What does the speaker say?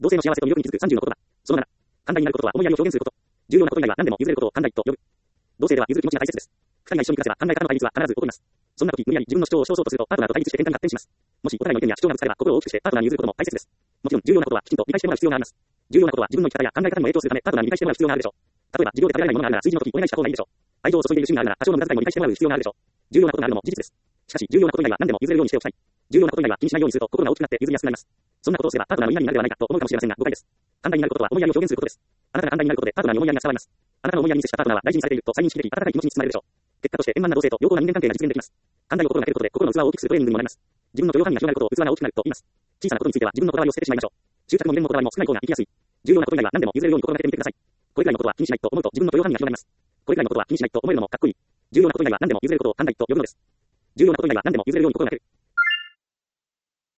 同性の幸せと魅力に気づく30の言葉。その7、寛大になることは思いやりを表現すること。重要なこと以外は何でも譲れることを寛大と呼ぶ。同性では譲る気持ちが大切です。二人が一緒に暮らせば考え方の対立は必ず起こります。そんな時、無理やり自分の主張を主張そうとすると、パートナーと対立して喧嘩に発展します。もしお互いの意見や主張がぶつかれば、心を大きくしてパートナーに譲ることも大切です。もちろん、重要なことはきちんと理解してもらう必要があります。重要なことは自分の生き方や考え方にも影響するため、パートナーに理解してもらう必要があるでしょう。例えば、授業で食べられないものがあるなら、数字の時お願いした方がいいでしょう。愛情を注いでいる趣味があるなら、多少の無駄遣いも理解してもらう必要があるでしょう。重要なことがあるのも事実です。しかし、重要なこと以外は何でも譲れるようにしておきたい。重要なこと以外は気にしないようにすると、心が大きくなって譲りやすくなります。そんなことをすれば、パートナーの皆になるではないかと思うかもしれませんが、誤解です。寛大になることは思いやりを表現することです。あなたが寛大になることで、パートナーに思いやりが伝わります。あなたの思いやりに接したパートナーは大事にされていると再認識でき、温かい気持ちに包まれるでしょう。結果として円満な同性と良好な人間関係が実現できます。寛大を心がけることで、心の器を大きくするトレーニングにもなります。自分の許容範囲が広がることを器が大きくなると言います。小さなことについては自分のこだわりを捨ててしまいましょう。執着も未練もこだわりも少ない方が生きやすい。重要なこと以外は何でも譲れるように心がけてみてください。これくらいのことは気にしないと思うと自分の許容範囲が広がります。これくらいのことは気にしないと思えるのもかっこいい。重要なこと以外は何でも譲れることを寛大と呼ぶのです。重要なこと以外は何でも譲れるように心がける。